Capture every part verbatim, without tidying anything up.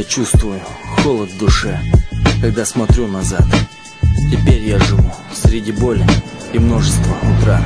Я чувствую холод в душе, когда смотрю назад. Теперь я живу среди боли и множества утрат.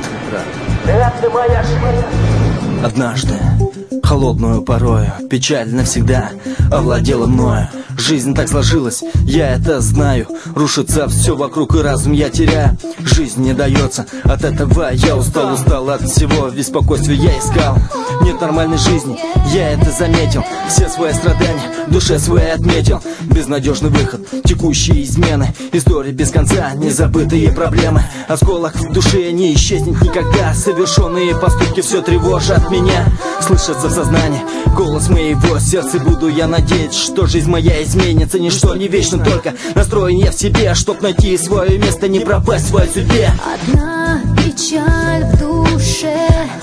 Это моя жизнь. Однажды, холодную порою, печаль навсегда овладела мною. Жизнь так сложилась, я это знаю. Рушится все вокруг, и разум я теряю. Жизнь не дается, от этого я устал. Устал от всего, беспокойствия я искал. Нет нормальной жизни, я это заметил. Все свои страдания в душе своей отметил. Безнадежный выход, текущие измены, истории без конца, незабытые проблемы. Осколок в душе не исчезнет никогда. Совершенные поступки все тревожат меня. Слышится в сознании голос моего сердца. Буду я надеяться, что жизнь моя изменится. Ничто не вечно, только настроен я в себе, чтоб найти свое место, не пропасть в своей судьбе. Одна печаль в душе,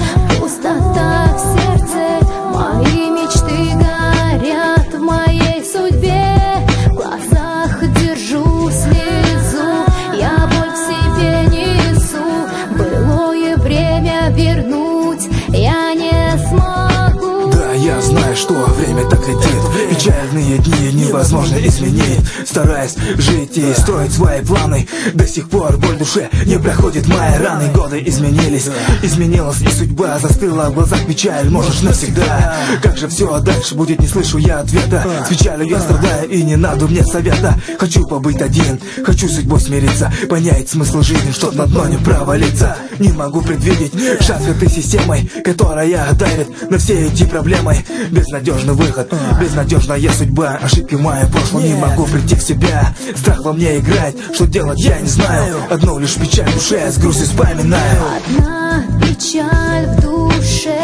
пустота в сердце. Мои мечты горят в моей судьбе. В глазах держу слезу, я боль в себе несу. Былое время вернуть я не смогу. Да, я знаю, что время так летит. Печальные дни невозможно изменить. Стараясь жить и строить свои планы, до сих пор боль в душе не проходит мои раны. Годы изменились, изменилась и судьба. Застыла в глазах печаль, можешь навсегда. Как же все дальше будет, не слышу я ответа. С печалью я страдаю, и не надо мне совета. Хочу побыть один, хочу с судьбой смириться, понять смысл жизни, чтоб на дно не провалиться. Не могу предвидеть шаг этой системой, которая давит на все эти проблемы. Безнадежный выход, безнадежная судьба. Ошибки мои в прошлом, не могу прийти в себя. Страх во мне играет, что делать я не знаю. Одну лишь печаль в душе, с грустью вспоминаю. Одна печаль в душе,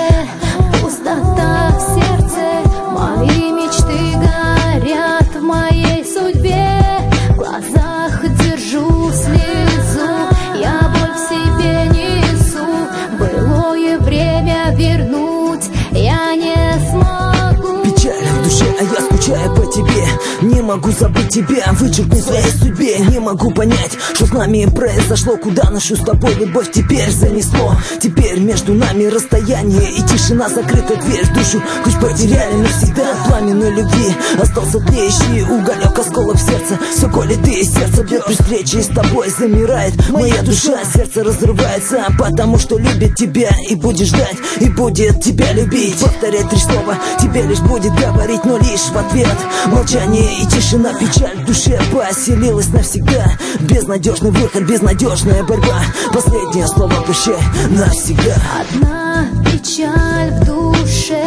пустота в сердце. Мои мечты горят в моей судьбе. В глазах держу слезу, я боль в себе несу. Былое время вернуть я не смогу. Печаль в душе, а я скучаю по тебе. Не могу забыть тебя, вычеркнуть в своей судьбе. Не могу понять, что с нами произошло. Куда нашу с тобой любовь теперь занесло. Теперь между нами расстояние и тишина. Закрыта дверь в душу, ключ потеряли навсегда. Пламенной любви остался тлеющий уголек, осколок в сердце. Все колет и сердце бьет при встрече с тобой. Замирает моя душа, сердце разрывается, потому что любит тебя и будет ждать, и будет тебя любить. Повторять три слова тебе лишь будет говорить, но лишь в ответ молчание и тишина. Печаль в душе поселилась навсегда. Безнадежный выход, безнадежная борьба. Последнее слово прощай навсегда. Одна печаль в душе,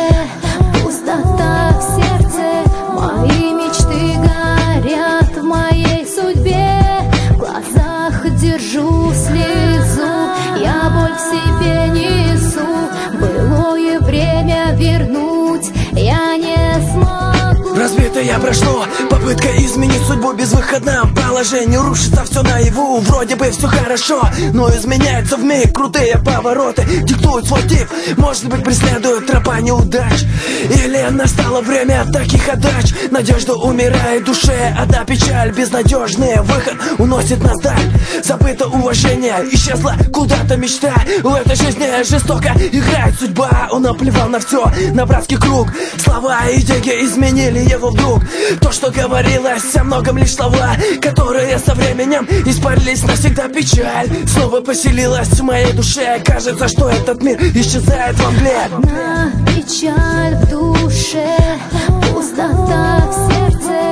пустота в сердце. Мои мечты горят в моей судьбе. В глазах держу слезу, я боль в себе несу. Былое время вернуть я не смогу. Разбитое прошло, попытка изменить судьбу в безвыходном положении. Рушится все наяву, вроде бы все хорошо, но изменяется вмиг, крутые повороты диктуют свой тип. Может быть, преследует тропа неудач, или настало время таких отдач. Надежда умирает в душе, одна печаль, безнадежный выход уносит нас вдаль. Забыто уважение, исчезла куда-то мечта. В этой жизни жестоко играет судьба. Он наплевал на все, на братский круг. Слова и деньги изменили его вдруг. То, что говорилось о многом, лишь слова, которые со временем испарились навсегда. Печаль снова поселилась в моей душе. Кажется, что этот мир исчезает во мгле. Одна печаль в душе, пустота в сердце.